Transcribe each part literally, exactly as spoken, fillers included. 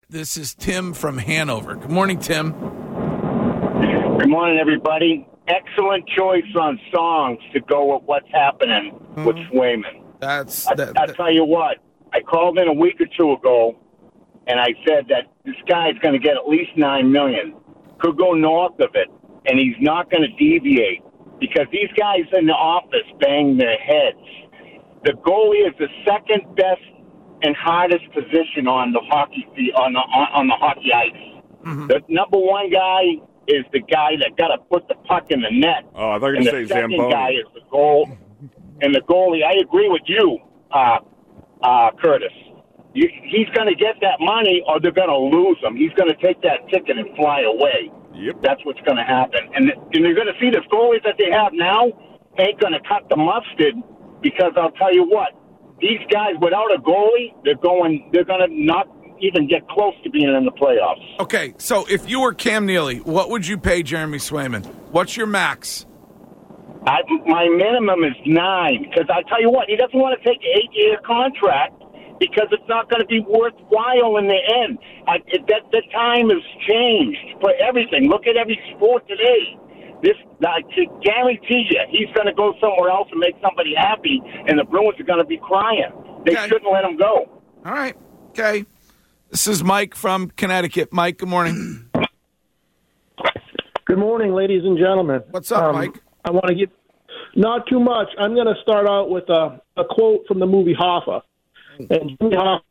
This is Tim from Hanover. Good morning, Tim. Good morning, everybody. Excellent choice on songs to go with what's happening mm-hmm. with Swayman. That's. I, that, I'll that. tell you what. I called in a week or two ago, and I said that this guy's going to get at least nine million dollars. Could go north of it, and he's not going to deviate because these guys in the office bang their heads. The goalie is the second best and hardest position on the hockey on the on the hockey ice. Mm-hmm. The number one guy is the guy that got to put the puck in the net. Oh, I thought you were going to say Zamboni. The second guy is the goal, and the goalie. I agree with you, uh, uh, Curtis. You, he's going to get that money, or they're going to lose him. He's going to take that ticket and fly away. Yep. That's what's going to happen. And, and you're going to see the goalies that they have now ain't going to cut the mustard because I'll tell you what, these guys without a goalie, they're going. They're going to not even get close to being in the playoffs. Okay, so if you were Cam Neely, what would you pay Jeremy Swayman? What's your max? I, my minimum is nine because I tell you what, he doesn't want to take an eight-year contract. Because it's not going to be worthwhile in the end. I, it, that the time has changed for everything. Look at every sport today. This, I guarantee you, he's going to go somewhere else and make somebody happy, and the Bruins are going to be crying. They okay. shouldn't let him go. All right. Okay. This is Mike from Connecticut. Mike, good morning. Good morning, ladies and gentlemen. What's up, um, Mike? I want to get not too much. I'm going to start out with a, a quote from the movie Hoffa. And Jimmy Hoffa.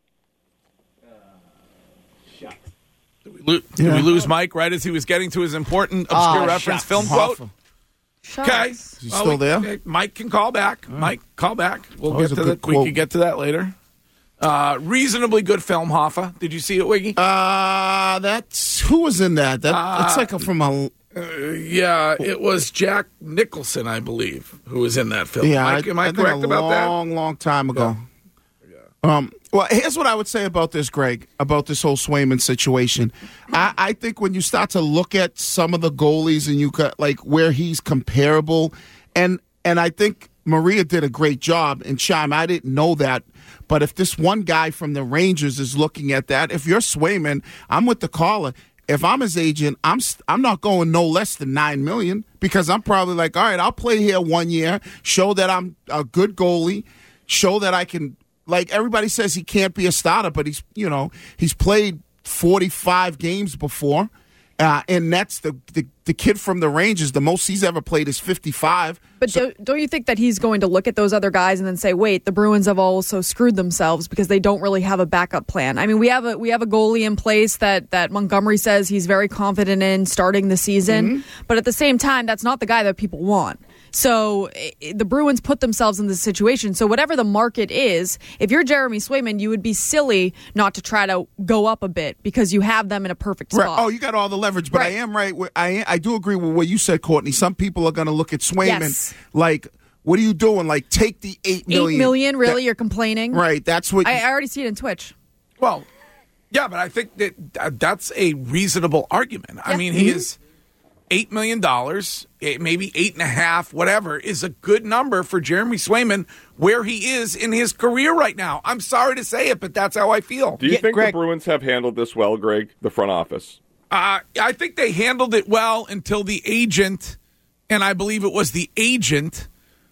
Uh, did we, lo- did yeah. we lose Mike right as he was getting to his important obscure uh, reference film Hoffa. quote? Okay, is he still oh, there? Okay. Mike can call back. Mm. Mike, call back. We'll Always get to that. We can get to that later. Uh, reasonably good film, Hoffa. Did you see it, Wiggy? Uh, that's who was in that? That uh, that's like a, from a. Uh, yeah, it was Jack Nicholson, I believe, who was in that film. Yeah, Mike, am I, I correct think a about long, that? Long, long time ago. Yeah. Um, well, here's what I would say about this, Greg, about this whole Swayman situation. I, I think when you start to look at some of the goalies and you got like where he's comparable, and and I think Maria did a great job. And Chime, I didn't know that, but if this one guy from the Rangers is looking at that, if you're Swayman, I'm with the caller. If I'm his agent, I'm I'm not going no less than nine million because I'm probably like, all right, I'll play here one year, show that I'm a good goalie, show that I can. Like, everybody says he can't be a starter, but he's, you know, he's played forty-five games before. Uh, and that's the, the the kid from the Rangers. The most he's ever played is fifty-five. But so, don't, don't you think that he's going to look at those other guys and then say, wait, the Bruins have also screwed themselves because they don't really have a backup plan? I mean, we have a we have a goalie in place that, that Montgomery says he's very confident in starting the season. Mm-hmm. But at the same time, that's not the guy that people want. So the Bruins put themselves in this situation. So whatever the market is, if you're Jeremy Swayman, you would be silly not to try to go up a bit because you have them in a perfect spot. Right. Oh, you got all the leverage. But right. I am right. I I do agree with what you said, Courtney. Some people are going to look at Swayman yes. like, what are you doing? Like, take the eight million. Eight million, really? That, you're complaining? Right. That's what. I, you, I already see it in Twitch. Well, yeah, but I think that that's a reasonable argument. Yeah. I mean, he mm-hmm. is eight million dollars, maybe eight and a half, whatever, is a good number for Jeremy Swayman where he is in his career right now. I'm sorry to say it, but that's how I feel. Do you yeah, think Greg, the Bruins have handled this well, Greg, the front office? Uh, I think they handled it well until the agent, and I believe it was the agent,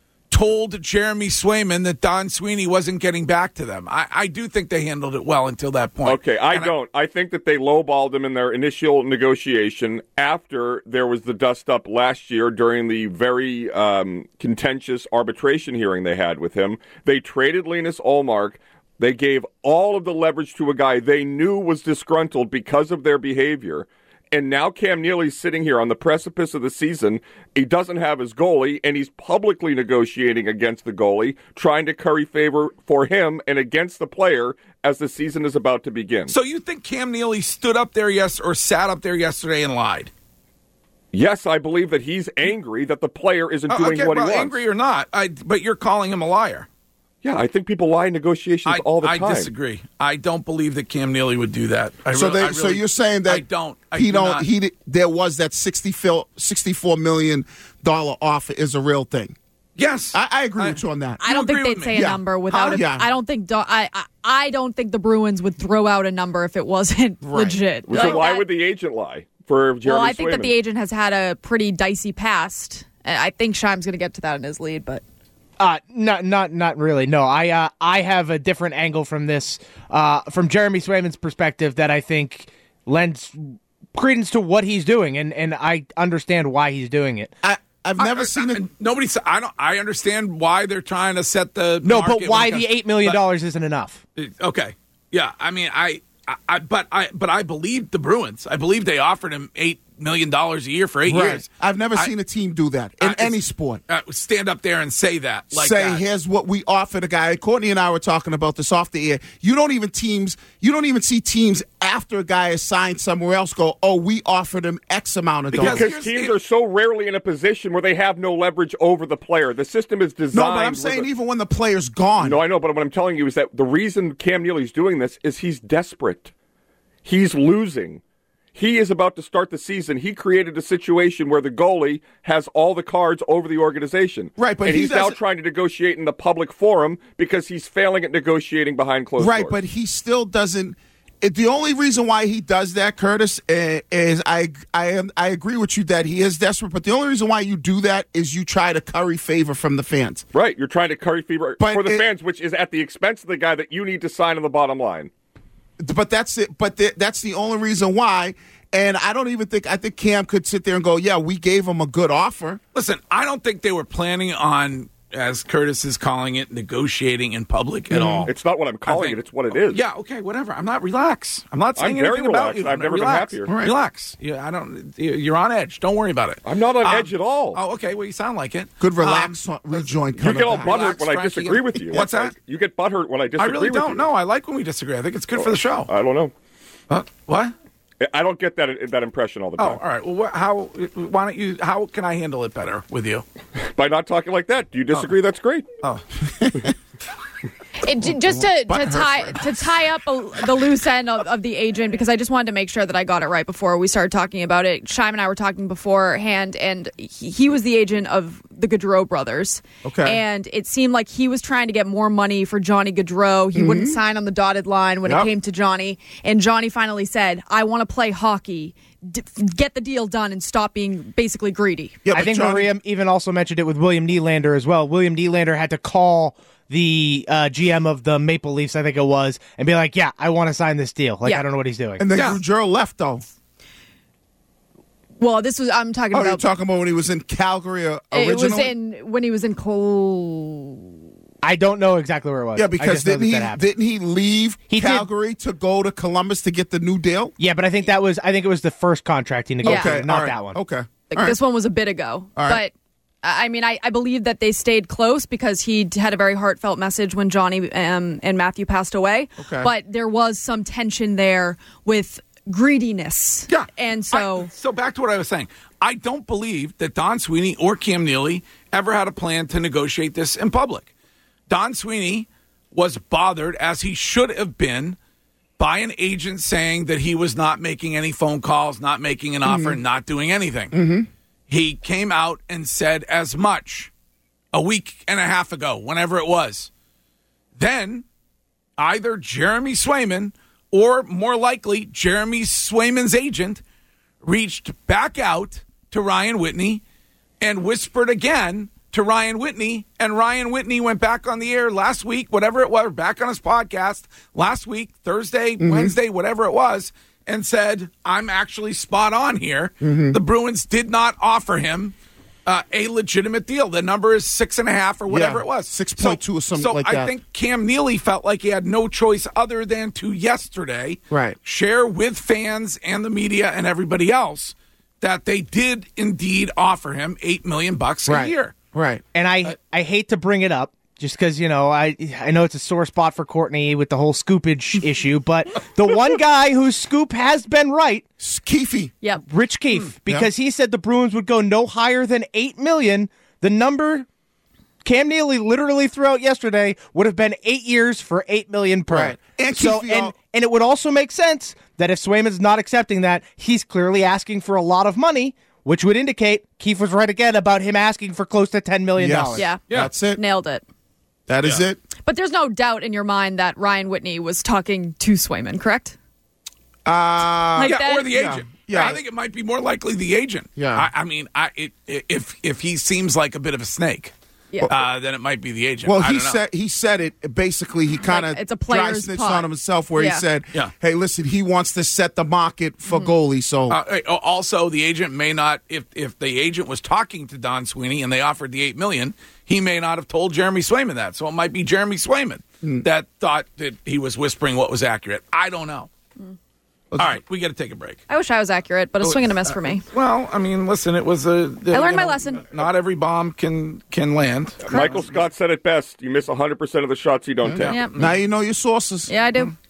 told Jeremy Swayman that Don Sweeney wasn't getting back to them. I, I do think they handled it well until that point. Okay, I and don't. I, I think that they lowballed him in their initial negotiation after there was the dust-up last year during the very um, contentious arbitration hearing they had with him. They traded Linus Ullmark. They gave all of the leverage to a guy they knew was disgruntled because of their behavior. And now Cam Neely's sitting here on the precipice of the season. He doesn't have his goalie, and he's publicly negotiating against the goalie, trying to curry favor for him and against the player as the season is about to begin. So you think Cam Neely stood up there yes or sat up there yesterday and lied? Yes, I believe that he's angry that the player isn't uh, doing okay, what well, he wants. Angry or not, I, but you're calling him a liar. Yeah, I think people lie in negotiations I, all the I time. I disagree. I don't believe that Cam Neely would do that. I so, really, they, I really, so you're saying that I don't. I he do don't. not. He there was that sixty-four million dollar offer is a real thing. Yes, I, I agree I, with you on that. I don't think agree they'd with say me? a Yeah. number without Huh? it. Yeah. I don't think. Do- I, I I don't think the Bruins would throw out a number if it wasn't Right. legit. So Like why that- would the agent lie for Jeremy Well, I think Swayman? that the agent has had a pretty dicey past. And I think Scheim's going to get to that in his lead, but Uh, not, not, not really. No, I, uh, I have a different angle from this, uh, from Jeremy Swayman's perspective that I think lends credence to what he's doing, and, and I understand why he's doing it. I, I've never I, seen I, it. Nobody. sa- I don't. I understand why they're trying to set the No, market but why like the a- eight million dollars isn't enough? but- Okay. Yeah. I mean, I, I, I. But I. But I believe the Bruins. I believe they offered him eight million dollars a year for eight Right. years. I've never I- seen a team do that in Uh, any it's- sport. Uh, stand up there and say that. Like Say, that. here's what we offer the guy. Courtney and I were talking about this off the air. You don't even teams. You don't even see teams after a guy is signed somewhere else go, oh, we offered him X amount of Because dollars. Because Here's- teams are so rarely in a position where they have no leverage over the player. The system is designed. No, but I'm with saying a- even when the player's gone. No, I know, but what I'm telling you is that the reason Cam Neely's doing this is he's desperate. He's losing. He is about to start the season. He created a situation where the goalie has all the cards over the organization. Right, but and he he's now doesn't- trying to negotiate in the public forum because he's failing at negotiating behind closed Right, doors. but he still doesn't. It, the only reason why he does that, Curtis, uh, is I I am I agree with you that he is desperate. But the only reason why you do that is you try to curry favor from the fans. Right, you're trying to curry fever But for the it- fans, which is at the expense of the guy that you need to sign on the bottom line. But that's it. But the, that's the only reason why. And I don't even think I think Cam could sit there and go, yeah, we gave him a good offer. Listen, I don't think they were planning on, as Curtis is calling it, negotiating in public at all. It's not what I'm calling think- it; it's what it is. Yeah, okay, whatever. I'm not relax. I'm not saying I'm very anything about relaxed. you. I've never been relax. happier. Right. Relax. Yeah, I don't. You're on edge. Don't worry about it. I'm not on Um, edge at all. Oh, okay. Well, you sound like it. Good relax Um, rejoin. You coming get all back. butthurt Relax, when I Frankie. disagree with you. What's that? You get butthurt when I I disagree really with don't you. know. I like when we disagree. I think it's good for the show. I don't know. Uh, what? I don't get that that impression all the Oh, time. all right. Well, what, how? Why don't you? How can I handle it better with you? By not talking like that. Do you disagree? That's great. Oh, It, j- just to, to Butt tie hurt. to tie up a, the loose end of, of the agent, because I just wanted to make sure that I got it right before we started talking about it. Scheim and I were talking beforehand, and he, he was the agent of the Gaudreau brothers. Okay. And it seemed like he was trying to get more money for Johnny Gaudreau. He wouldn't sign on the dotted line when Yep. it came to Johnny. And Johnny finally said, I want to play hockey. D- get the deal done and stop being basically greedy. Yeah, I but think Johnny- Maria even also mentioned it with William Nylander as well. William Nylander had to call the uh, G M of the Maple Leafs, I think it was, and be like, yeah, I want to sign this deal. Like, Yeah. I don't know what he's doing. And then Yeah. Gaudreau left though. Well, this was, I'm talking Oh, you're about. talking about when he was in Calgary uh, it originally? was in, when he was in Cole. I don't know exactly where it was. Yeah, I because just know didn't that he that happened. didn't he leave He did. Calgary to go to Columbus to get the new deal? Yeah, but I think that was I think it was the first contract he negotiated, Yeah. not all right. that one. Okay. Like, All right. this one was a bit ago. All right. But I mean, I, I believe that they stayed close because he had a very heartfelt message when Johnny um, and Matthew passed away. Okay. But there was some tension there with greediness. yeah. And so. I- so back to what I was saying. I don't believe that Don Sweeney or Cam Neely ever had a plan to negotiate this in public. Don Sweeney was bothered, as he should have been, by an agent saying that he was not making any phone calls, not making an offer, not doing anything. Mm-hmm. He came out and said as much a week and a half ago, whenever it was. Then either Jeremy Swayman or more likely Jeremy Swayman's agent reached back out to Ryan Whitney and whispered again to Ryan Whitney, and Ryan Whitney went back on the air last week, whatever it was, back on his podcast last week, Thursday, Wednesday, whatever it was, and said, I'm actually spot on here. The Bruins did not offer him uh, a legitimate deal. The number is six and a half or whatever Yeah, it was. six point two or something so like I that. think Cam Neely felt like he had no choice other than to yesterday Right. share with fans and the media and everybody else that they did indeed offer him eight million bucks a Right. year. Right. And I I hate to bring it up just because, you know, I I know it's a sore spot for Courtney with the whole scoopage issue, but the one guy whose scoop has been right, Keefe. Yep. Rich Keefe, because he said the Bruins would go no higher than eight million. The number Cam Neely literally threw out yesterday would have been eight years for eight million per. Right. And so, Keefe, and, y'all- and it would also make sense that if Swayman's not accepting that, he's clearly asking for a lot of money. which would indicate Keefe was right again about him asking for close to ten million dollars. Yes. Yeah. Yeah. That's it. Nailed it. That is Yeah. it. But there's no doubt in your mind that Ryan Whitney was talking to Swayman, correct? Uh, Like Yeah, that- or the Yeah. agent. Yeah. I think it might be more likely the agent. Yeah. I, I mean, I it, if if he seems like a bit of a snake, Yeah. uh, then it might be the agent. Well, I he don't know. said he said it basically. He kind of it's a dry player's snitched pot. on himself, where Yeah. he said, Yeah. "Hey, listen, he wants to set the market for goalies." So Uh, hey, al- also, the agent may not. If if the agent was talking to Don Sweeney and they offered the eight million, he may not have told Jeremy Swayman that. So it might be Jeremy Swayman that thought that he was whispering what was accurate. I don't know. All right, we got to take a break. I wish I was accurate, but a swing and a miss for me. Well, I mean, listen, it was a. I learned my lesson. Not every bomb can can land. Michael Scott said it best. You miss one hundred percent of the shots you don't take. Yeah. now you know your sources. Yeah, I do.